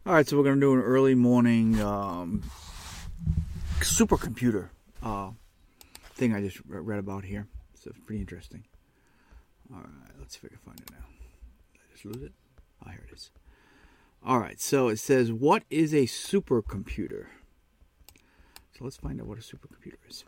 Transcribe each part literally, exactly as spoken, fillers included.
All right, so we're going to do an early morning um, supercomputer uh, thing I just read about here. So it's pretty interesting. All right, let's see if I can find it now. Did I just lose it? Oh, here it is. All right, so it says, what is a supercomputer? So let's find out what a supercomputer is.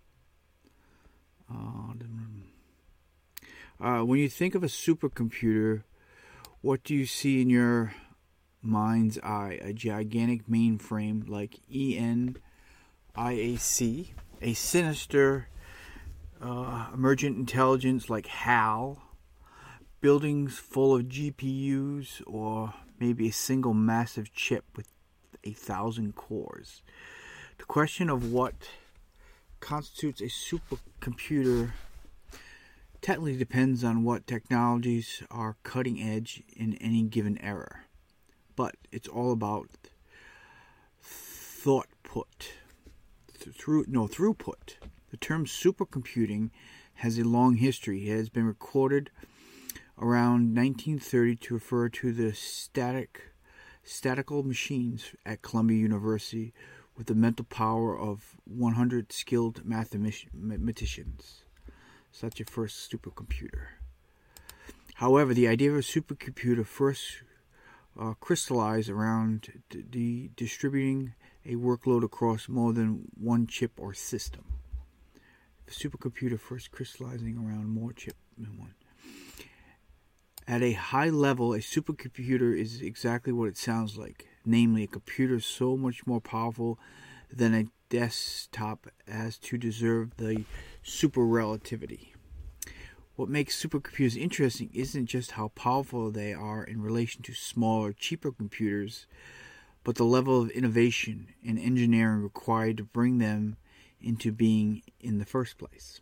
Uh, uh, when you think of a supercomputer, what do you see in your mind's eye? A gigantic mainframe like E N I A C, a sinister uh, emergent intelligence like HAL, buildings full of G P Us, or maybe a single massive chip with a thousand cores. The question of what constitutes a supercomputer technically depends on what technologies are cutting edge in any given era. But it's all about thought put. Through, no, throughput. The term supercomputing has a long history. It has been recorded around nineteen thirty to refer to the static, statical machines at Columbia University with the mental power of one hundred skilled mathematicians. Such a first supercomputer. However, the idea of a supercomputer first uh, crystallized around d- the distributing a workload across more than one chip or system. The supercomputer first crystallizing around more chip than one. At a high level, a supercomputer is exactly what it sounds like, namely a computer so much more powerful than a desktop as to deserve the super relativity. What makes supercomputers interesting isn't just how powerful they are in relation to smaller, cheaper computers, but the level of innovation and engineering required to bring them into being in the first place.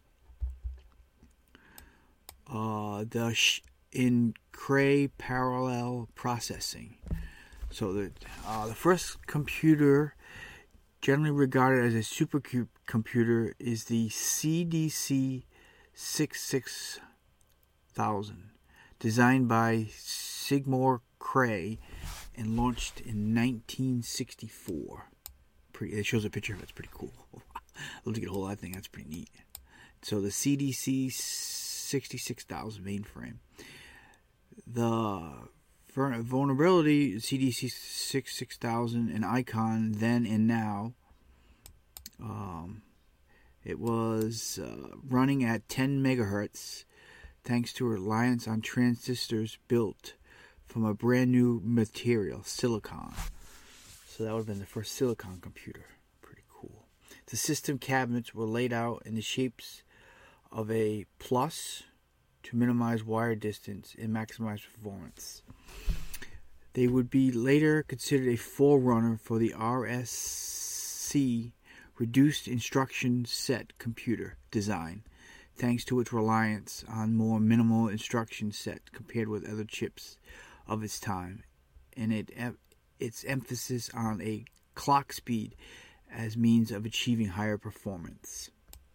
Uh, the sh- in Cray parallel processing. So the uh, the first computer generally regarded as a supercomputer is the C D C sixty-six thousand, designed by Seymour Cray and launched in nineteen sixty-four. Pretty, it shows a picture of it. It's pretty cool. Look at the whole thing. That's pretty neat. So the C D C sixty-six thousand mainframe. The vulnerability C D C sixty-six thousand and Icon then and now. Um, it was uh, running at ten megahertz thanks to a reliance on transistors built from a brand new material, silicon. So that would have been the first silicon computer. Pretty cool. The system cabinets were laid out in the shapes of a plus to minimize wire distance and maximize performance. They would be later considered a forerunner for the R S C, Reduced Instruction Set computer design, thanks to its reliance on more minimal instruction set compared with other chips of its time, and it its emphasis on a clock speed as means of achieving higher performance.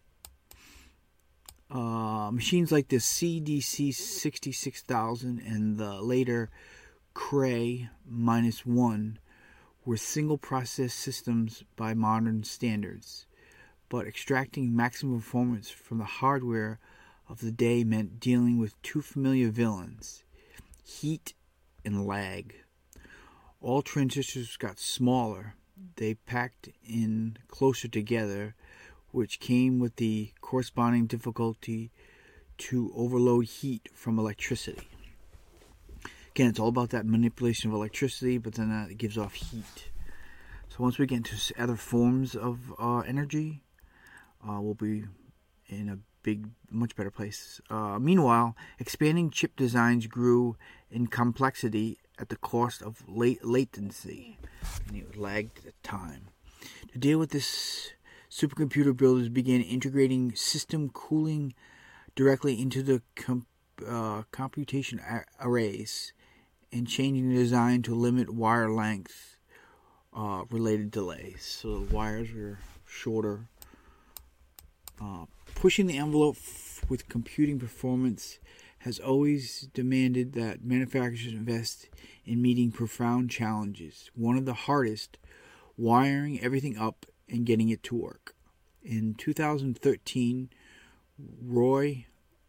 Uh, machines like the C D C sixty-six thousand and the later Cray minus one were single process systems by modern standards, but extracting maximum performance from the hardware of the day meant dealing with two familiar villains, heat and lag. All transistors got smaller. They packed in closer together, which came with the corresponding difficulty to overload heat from electricity. Again, it's all about that manipulation of electricity, but then that gives off heat. So once we get into other forms of uh, energy, uh, we'll be in a big, much better place. Uh, meanwhile, expanding chip designs grew in complexity at the cost of late latency, and it lagged at time. To deal with this, supercomputer builders began integrating system cooling directly into the com- uh, computation a- arrays and changing the design to limit wire length uh, related delays. So the wires were shorter. Uh, pushing the envelope f- with computing performance has always demanded that manufacturers invest in meeting profound challenges. One of the hardest, wiring everything up and getting it to work. In two thousand thirteen, Roy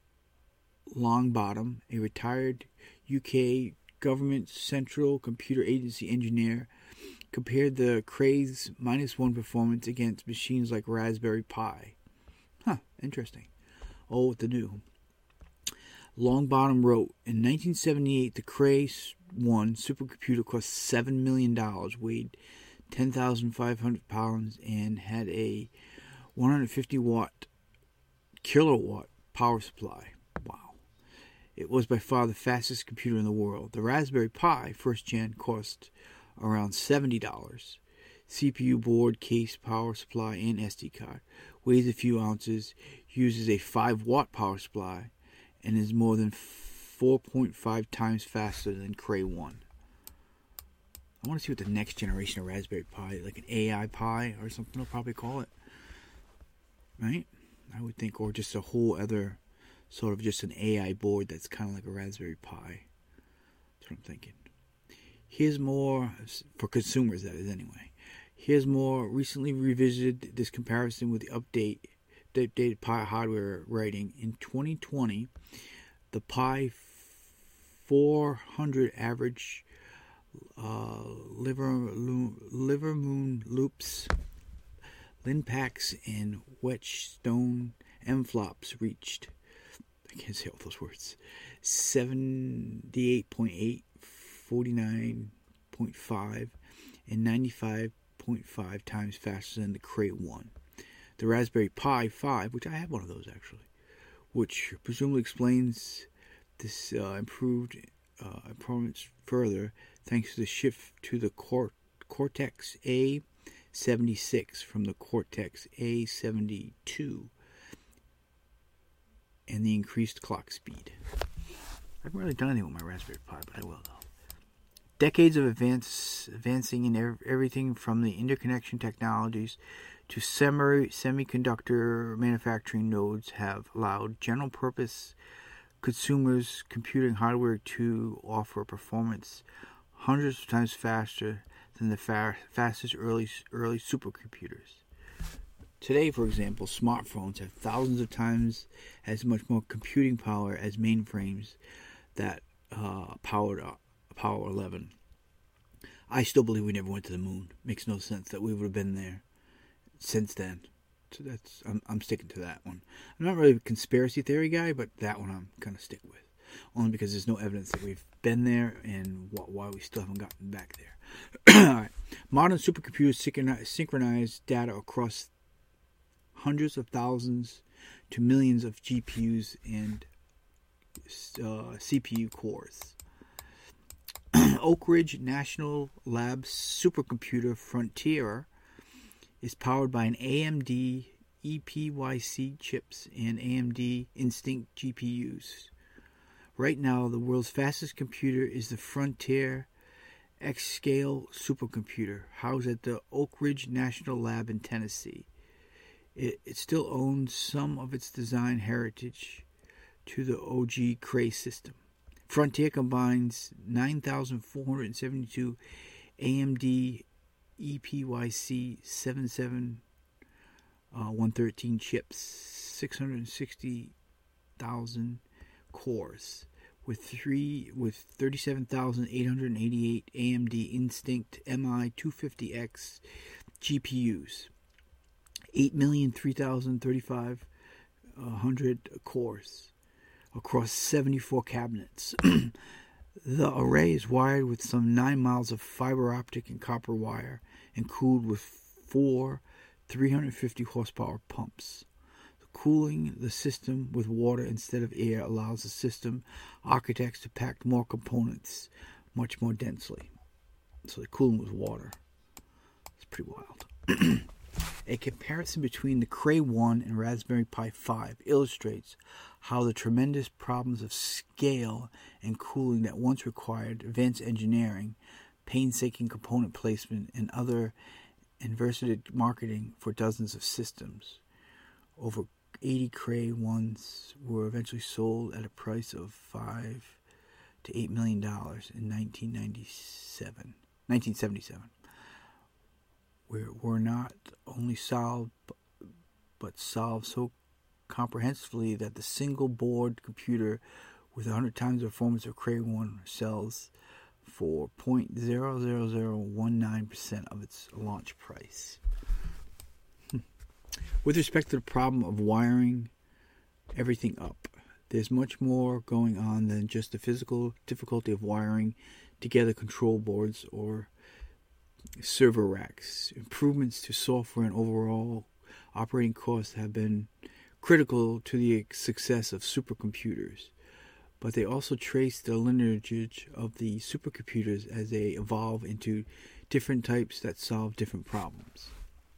Longbottom, a retired U K government Central Computer Agency engineer, compared the Cray's minus one performance against machines like Raspberry Pi. Huh, interesting. Oh, with the new. Longbottom wrote, in nineteen seventy-eight, the Cray one supercomputer cost seven million dollars, weighed ten thousand five hundred pounds, and had a one hundred fifty watt kilowatt power supply. Wow. It was by far the fastest computer in the world. The Raspberry Pi, first gen, cost around seventy dollars. C P U, board, case, power supply, and S D card. Weighs a few ounces, uses a five watt power supply, and is more than four point five times faster than Cray one. I want to see what the next generation of Raspberry Pi, like an A I Pi or something they'll probably call it. Right? I would think, or just a whole other sort of just an A I board that's kind of like a Raspberry Pi. That's what I'm thinking. Here's more, for consumers that is anyway. Here's more recently revisited this comparison with the update, the updated Pi hardware rating. In twenty twenty, the Pi four hundred average uh, liver, liver moon loops, Linpax, and Whetstone M-flops reached, I can't say all those words, seventy-eight point eight, forty-nine point five, and ninety-five point five times faster than the Cray one. The Raspberry Pi five, which I have one of those actually, which presumably explains this uh, improved uh, performance further thanks to the shift to the Cort- Cortex A seventy-six from the Cortex A seventy-two and the increased clock speed. I haven't really done anything with my Raspberry Pi, but I will though. Decades of advance, advancing in ev- everything from the interconnection technologies to semi, semiconductor manufacturing nodes have allowed general-purpose consumers computing hardware to offer performance hundreds of times faster than the fa- fastest early early supercomputers. Today, for example, smartphones have thousands of times as much more computing power as mainframes that uh, powered up. Apollo eleven. I still believe we never went to the moon. Makes no sense that we would have been there since then. So that's I'm I'm sticking to that one. I'm not really a conspiracy theory guy, but that one I'm gonna stick with, only because there's no evidence that we've been there and why we still haven't gotten back there. All right, modern supercomputers synchronize data across hundreds of thousands to millions of G P Us and uh, C P U cores. Oak Ridge National Labs supercomputer Frontier is powered by an A M D E P Y C chips and A M D Instinct G P Us. Right now, the world's fastest computer is the Frontier X-Scale supercomputer, housed at the Oak Ridge National Lab in Tennessee. It, it still owns some of its design heritage to the O G Cray system. Frontier combines nine thousand four hundred seventy-two A M D E P Y C seventy-seven one thirteen chips, six hundred sixty thousand cores, with three with thirty-seven thousand eight hundred eighty-eight A M D Instinct M I two fifty X G P Us, eight million three thousand thirty-five hundred cores across seventy-four cabinets. The array is wired with some nine miles of fiber optic and copper wire and cooled with four three hundred fifty horsepower pumps. The cooling the system with water instead of air allows the system architects to pack more components much more densely. So the cooling with water. It's pretty wild. A comparison between the Cray one and Raspberry Pi five illustrates how the tremendous problems of scale and cooling that once required advanced engineering, painstaking component placement, and other inversited marketing for dozens of systems. Over eighty Cray ones were eventually sold at a price of five to eight million dollars in nineteen ninety-seven, nineteen seventy-seven. Were, were not only solved, but solved so comprehensively that the single board computer with one hundred times the performance of Cray one sells for zero point zero zero zero one nine percent of its launch price. With respect to the problem of wiring everything up, there's much more going on than just the physical difficulty of wiring together control boards or server racks. Improvements to software and overall operating costs have been critical to the success of supercomputers, but they also trace the lineage of the supercomputers as they evolve into different types that solve different problems.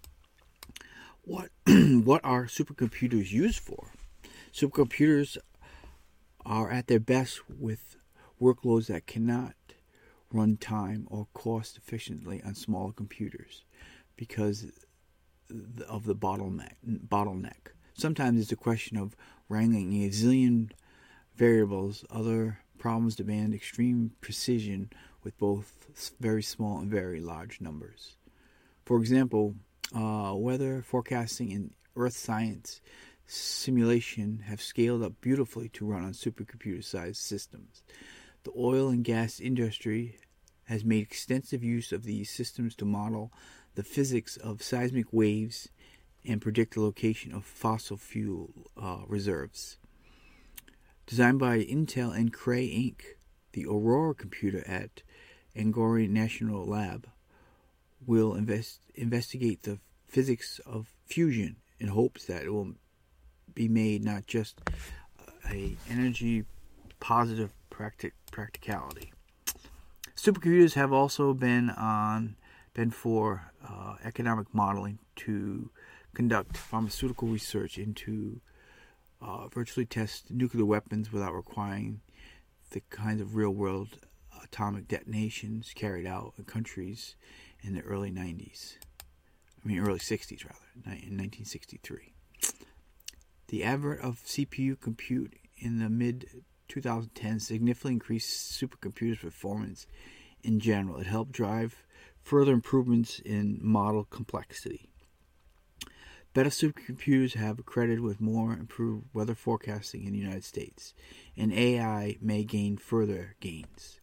What what are supercomputers used for? Supercomputers are at their best with workloads that cannot run time or cost efficiently on smaller computers because of the bottleneck. bottleneck. Sometimes it's a question of wrangling a zillion variables. Other problems demand extreme precision with both very small and very large numbers. For example, uh, weather forecasting and earth science simulation have scaled up beautifully to run on supercomputer-sized systems. The oil and gas industry has made extensive use of these systems to model the physics of seismic waves and predict the location of fossil fuel uh, reserves. Designed by Intel and Cray Incorporated, the Aurora computer at Angora National Lab will invest, investigate the physics of fusion in hopes that it will be made not just a energy positive practic- practicality. Supercomputers have also been on been for uh, economic modeling to conduct pharmaceutical research into uh, virtually test nuclear weapons without requiring the kinds of real-world atomic detonations carried out in countries in the early nineties. I mean, early sixties, rather, in nineteen sixty-three. The advent of C P U compute in the mid-twenty tens significantly increased supercomputers' performance in general. It helped drive further improvements in model complexity. Better supercomputers have accredited with more improved weather forecasting in the United States, and A I may gain further gains.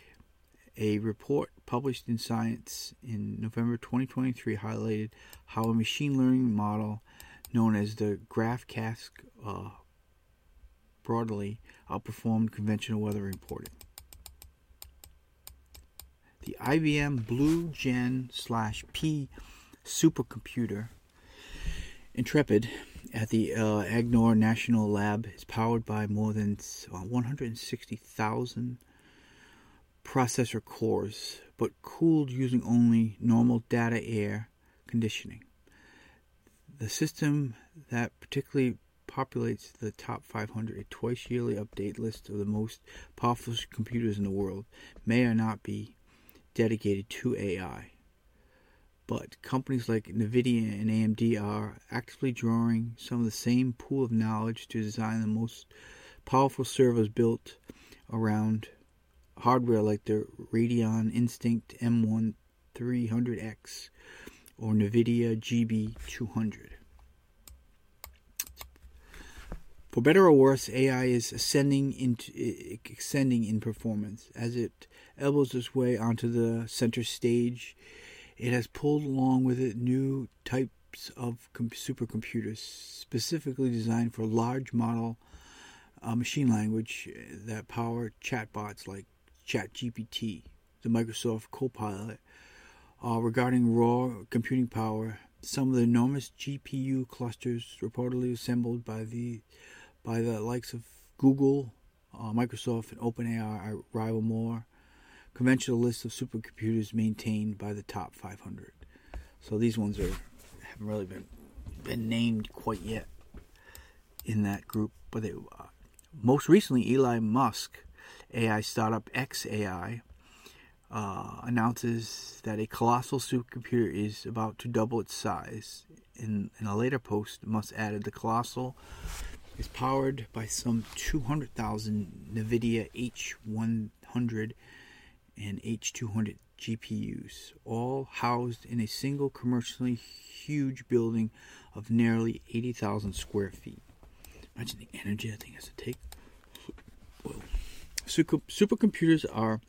A report published in Science in November twenty twenty-three highlighted how a machine learning model known as the GraphCast uh, broadly outperformed conventional weather reporting. The I B M Blue Gen slash P supercomputer Intrepid at the uh, Angora National Lab is powered by more than one hundred sixty thousand processor cores, but cooled using only normal data air conditioning. The system that particularly populates the top five hundred, a twice-yearly update list of the most powerful computers in the world, may or not be dedicated to A I. But companies like NVIDIA and A M D are actively drawing some of the same pool of knowledge to design the most powerful servers built around hardware like the Radeon Instinct M one three hundred X or NVIDIA G B two hundred. For better or worse, A I is ascending into, extending in performance. As it elbows its way onto the center stage, it has pulled along with it new types of supercomputers, specifically designed for large model uh, machine language that power chatbots like ChatGPT, the Microsoft Copilot. Uh, regarding raw computing power, some of the enormous G P U clusters reportedly assembled by the by the likes of Google, uh, Microsoft, and OpenAI rival more conventional lists of supercomputers maintained by the top five hundred. So these ones are haven't really been been named quite yet in that group. But they, uh, most recently, Elon Musk, A I startup X A I, uh, announces that a colossal supercomputer is about to double its size. In, in a later post, Musk added the colossal is powered by some two hundred thousand NVIDIA H one hundred and H two hundred G P Us, all housed in a single commercially huge building of nearly eighty thousand square feet. Imagine the energy that thing has to take. Whoa. Super, supercomputers are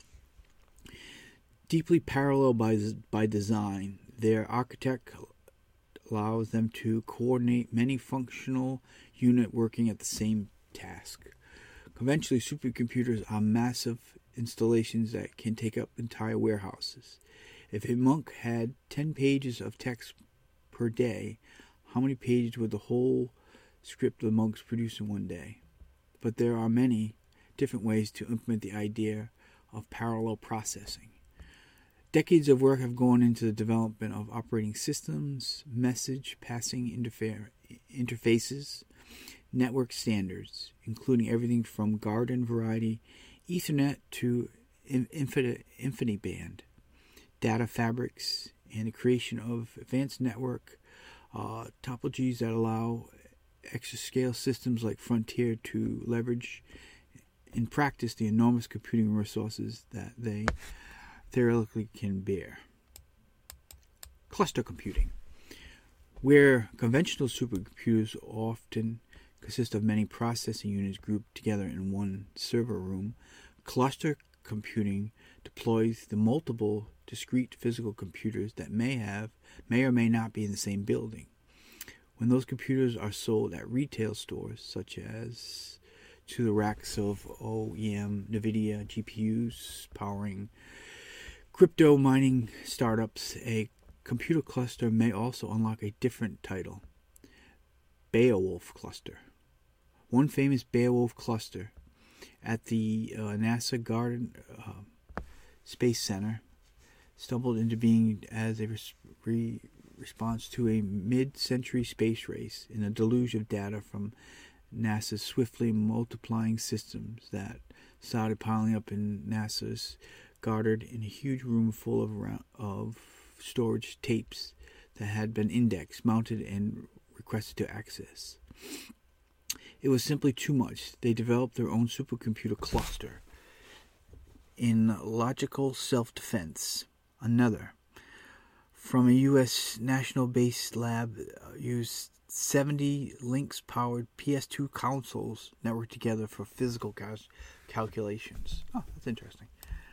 deeply parallel by, by design. Their architect allows them to coordinate many functional units working at the same task. Conventionally, supercomputers are massive installations that can take up entire warehouses. If a monk had ten pages of text per day, how many pages would the whole script the monks produce in one day? But there are many different ways to implement the idea of parallel processing. Decades of work have gone into the development of operating systems, message passing interfa- interfaces, network standards, including everything from garden variety Ethernet to infinite, InfiniBand, data fabrics, and the creation of advanced network uh, topologies that allow exascale systems like Frontier to leverage in practice the enormous computing resources that they theoretically can bear. Cluster computing, where conventional supercomputers often consist of many processing units grouped together in one server room, cluster computing deploys the multiple discrete physical computers that may have, may or may not be in the same building. When those computers are sold at retail stores, such as to the racks of O E M NVIDIA G P Us powering crypto mining startups, a computer cluster may also unlock a different title, Beowulf cluster. One famous Beowulf cluster at the uh, NASA Garden uh, Space Center stumbled into being as a res- re- response to a mid-century space race in a deluge of data from NASA's swiftly multiplying systems that started piling up in NASA's guarded in a huge room full of, of storage tapes that had been indexed, mounted, and requested to access. It was simply too much. They developed their own supercomputer cluster. In logical self-defense, another from a U S national-based lab uh, used seventy Lynx-powered P S two consoles networked together for physical cal- calculations. Oh, that's interesting.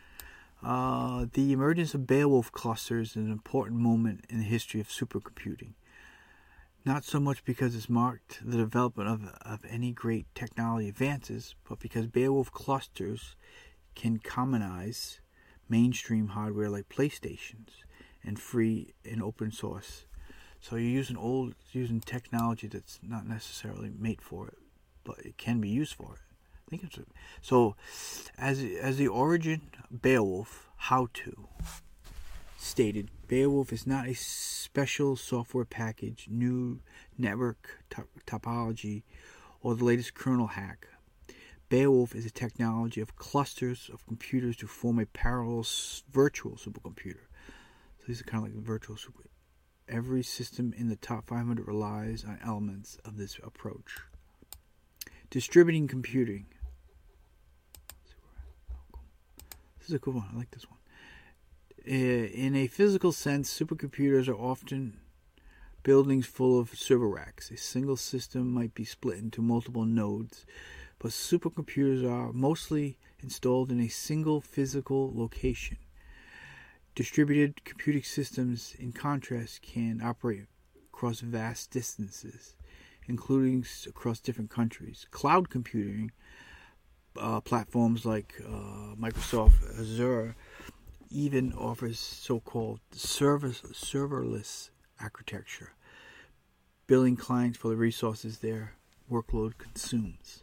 Uh, the emergence of Beowulf clusters is an important moment in the history of supercomputing. Not so much because it's marked the development of, of any great technology advances, but because Beowulf clusters can commonize mainstream hardware like PlayStations and free and open source. So you're using old, using technology that's not necessarily made for it, but it can be used for it. I think it's a, so. As as the origin, Beowulf how-to stated, Beowulf is not a special software package, new network to- topology, or the latest kernel hack. Beowulf is a technology of clusters of computers to form a parallel s- virtual supercomputer. So these are kind of like virtual super. Every system in the top five hundred relies on elements of this approach. Distributing computing. This is a cool one. I like this one. In a physical sense, supercomputers are often buildings full of server racks. A single system might be split into multiple nodes, but supercomputers are mostly installed in a single physical location. Distributed computing systems, in contrast, can operate across vast distances, including across different countries. Cloud computing uh, platforms like uh, Microsoft Azure even offers so-called server, serverless architecture, billing clients for the resources their workload consumes.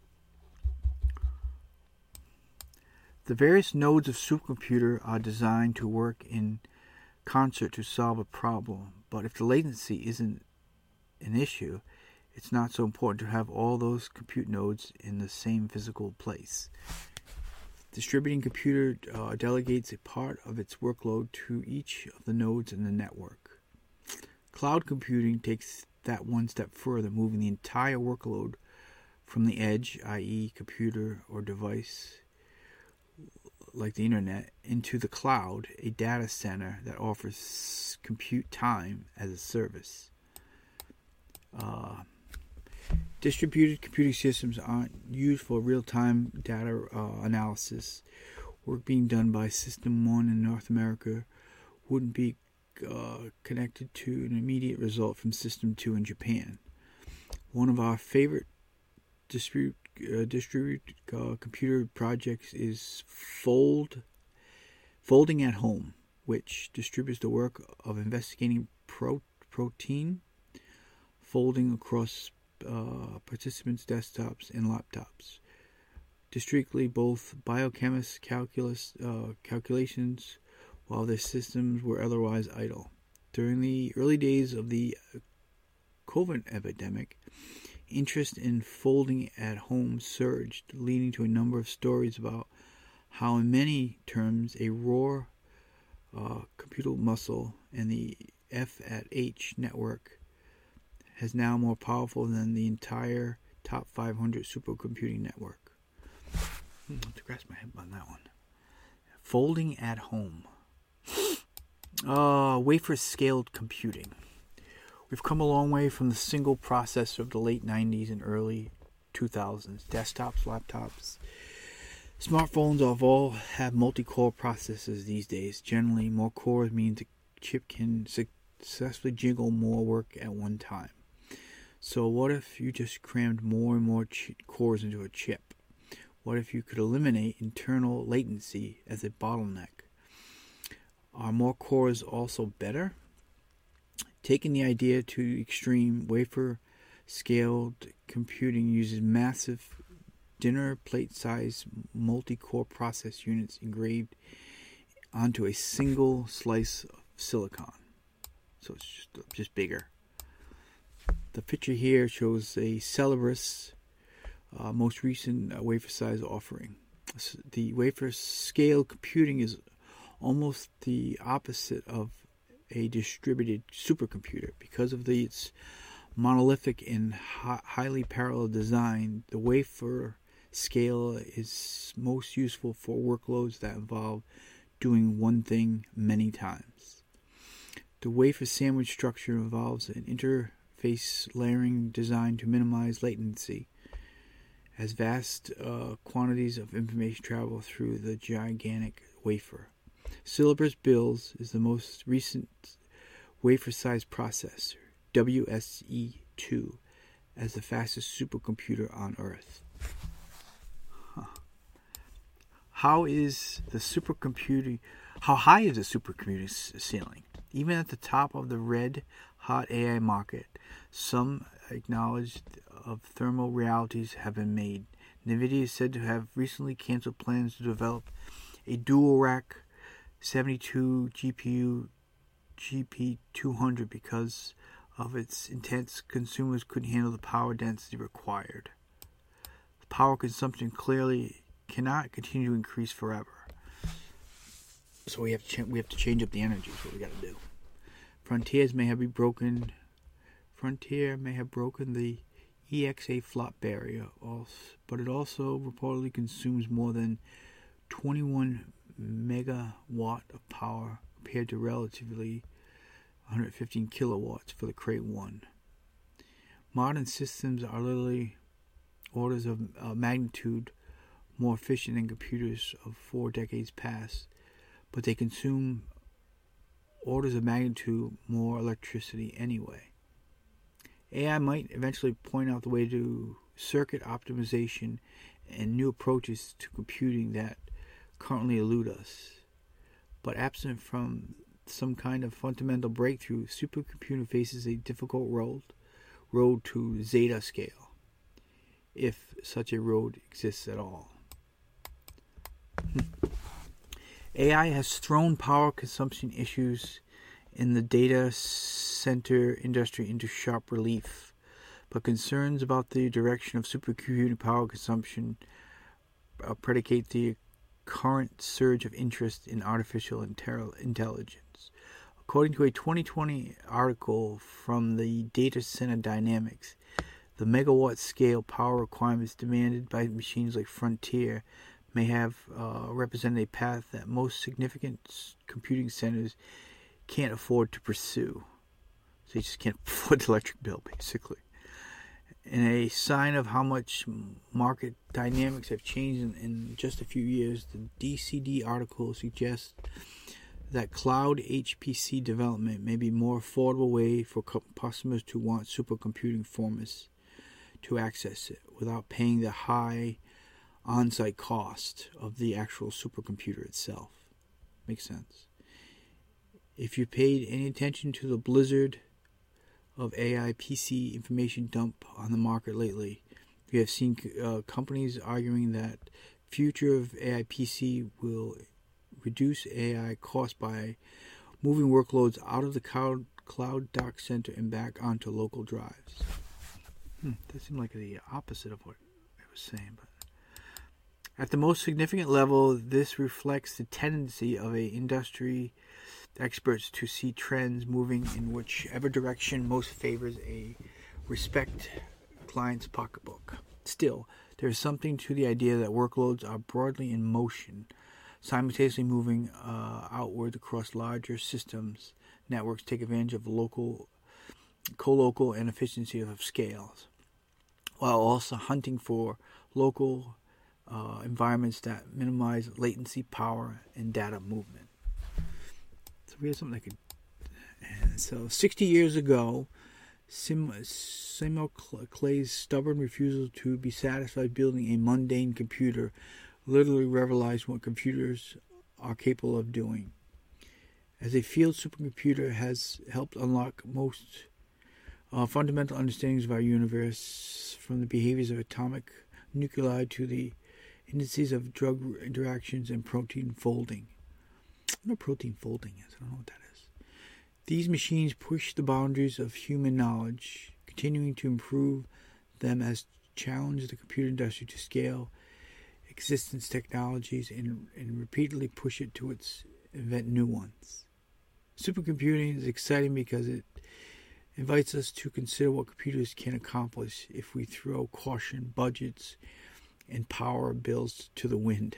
The various nodes of supercomputer are designed to work in concert to solve a problem, but if the latency isn't an issue, it's not so important to have all those compute nodes in the same physical place. Distributing computer uh, delegates a part of its workload to each of the nodes in the network. Cloud computing takes that one step further, moving the entire workload from the edge, that is computer or device, like the internet, into the cloud, a data center that offers compute time as a service. Uh, distributed computing systems aren't used for real-time data uh, analysis. Work being done by System one in North America wouldn't be uh, connected to an immediate result from System two in Japan. One of our favorite distribute, uh, distributed uh, computer projects is Fold, Folding at Home, which distributes the work of investigating pro, protein folding across uh, participants' desktops and laptops. Districtly, both biochemists calculus uh, calculations while their systems were otherwise idle. During the early days of the COVID epidemic, interest in folding at home surged, leading to a number of stories about how, in many terms, a raw uh, computer muscle and the F at H network is now more powerful than the entire top five hundred supercomputing network. Hmm, I have to grasp my head on that one. Folding at home. Uh, wafer-scaled computing. We've come a long way from the single processor of the late nineties and early two thousands. Desktops, laptops, smartphones all have multi-core processors these days. Generally, more cores means the chip can successfully jiggle more work at one time. So what if you just crammed more and more ch- cores into a chip? What if you could eliminate internal latency as a bottleneck? Are more cores also better? Taking the idea to extreme, wafer-scaled computing uses massive dinner plate-sized multi-core process units engraved onto a single slice of silicon. So it's just, just bigger. The picture here shows a Cerebras uh, most recent uh, wafer size offering. The wafer scale computing is almost the opposite of a distributed supercomputer. Because of the, its monolithic and hi- highly parallel design, the wafer scale is most useful for workloads that involve doing one thing many times. The wafer sandwich structure involves an interface layering designed to minimize latency as vast uh, quantities of information travel through the gigantic wafer. Cerebras builds is the most recent wafer-sized processor, W S E two, as the fastest supercomputer on Earth. Huh. How is the supercomputing? How high is the supercomputing ceiling? Even at the top of the red-hot A I market, some acknowledged of thermal realities have been made. NVIDIA is said to have recently canceled plans to develop a dual-rack seventy-two G P U G P two hundred because of its intense consumers couldn't handle the power density required. The power consumption clearly cannot continue to increase forever. So we have to ch- we have to change up the energy. Is what we got to do. Frontiers may have be broken. Frontier may have broken the E X A flop barrier, also, but it also reportedly consumes more than twenty-one megawatt of power compared to relatively one hundred fifteen kilowatts for the Cray one. Modern systems are literally orders of uh, magnitude more efficient than computers of four decades past, but they consume orders of magnitude more electricity anyway. A I might eventually point out the way to circuit optimization and new approaches to computing that currently elude us. But absent from some kind of fundamental breakthrough, supercomputing faces a difficult road, road to zeta scale, if such a road exists at all. A I has thrown power consumption issues in the data center industry into sharp relief, but concerns about the direction of supercomputing power consumption uh, predicate the current surge of interest in artificial intelligence. According to a twenty twenty article from the Data Center Dynamics, the megawatt scale power requirements demanded by machines like Frontier may have uh, represented a path that most significant computing centers can't afford to pursue. So you just can't afford the electric bill, basically. And a sign of how much market dynamics have changed in, in just a few years, the D C D article suggests that cloud H P C development may be a more affordable way for customers who want supercomputing formats to access it without paying the high on-site cost of the actual supercomputer itself. Makes sense. If you paid any attention to the blizzard of A I P C information dump on the market lately, you have seen uh, companies arguing that future of A I P C will reduce A I costs by moving workloads out of the cloud, cloud dock center and back onto local drives. Hmm, that seemed like the opposite of what I was saying. But at the most significant level, this reflects the tendency of a industry experts to see trends moving in whichever direction most favors a respect client's pocketbook. Still, there is something to the idea that workloads are broadly in motion, simultaneously moving uh, outward across larger systems. Networks take advantage of local, co-local and efficiency of scales, while also hunting for local uh, environments that minimize latency, power, and data movement. So we have something that could. And so, sixty years ago, Sim, Samuel Clay's stubborn refusal to be satisfied building a mundane computer literally revolutionized what computers are capable of doing. As a field, supercomputer has helped unlock most uh, fundamental understandings of our universe, from the behaviors of atomic nuclei to the indices of drug interactions and protein folding. I don't know what protein folding is. I don't know what that is. These machines push the boundaries of human knowledge, continuing to improve them as challenge the computer industry to scale existence technologies and, and repeatedly push it to its invent new ones. Supercomputing is exciting because it invites us to consider what computers can accomplish if we throw caution, budgets, and power bills to the wind.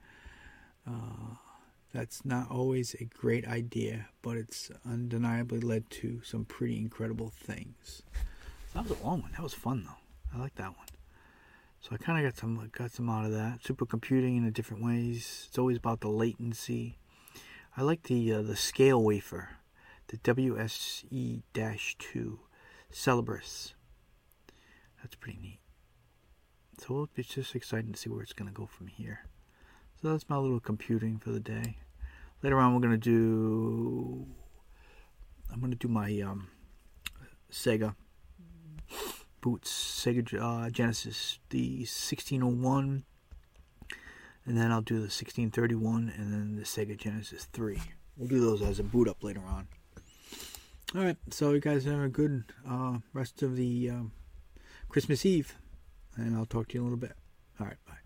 Uh, that's not always a great idea, but it's undeniably led to some pretty incredible things. That was a long one. That was fun, though. I like that one. So I kind of got some got some out of that. Supercomputing in a different ways. It's always about the latency. I like the uh, the scale wafer, the W S E two Celebras. That's pretty neat. So it's just exciting to see where it's going to go from here. So that's my little computing for the day. Later on, we're going to do. I'm going to do my um, Sega boots, Sega uh, Genesis, the sixteen oh one, and then I'll do the sixteen thirty-one, and then the Sega Genesis three. We'll do those as a boot up later on. All right, so you guys have a good uh, rest of the um, Christmas Eve, and I'll talk to you in a little bit. All right, bye.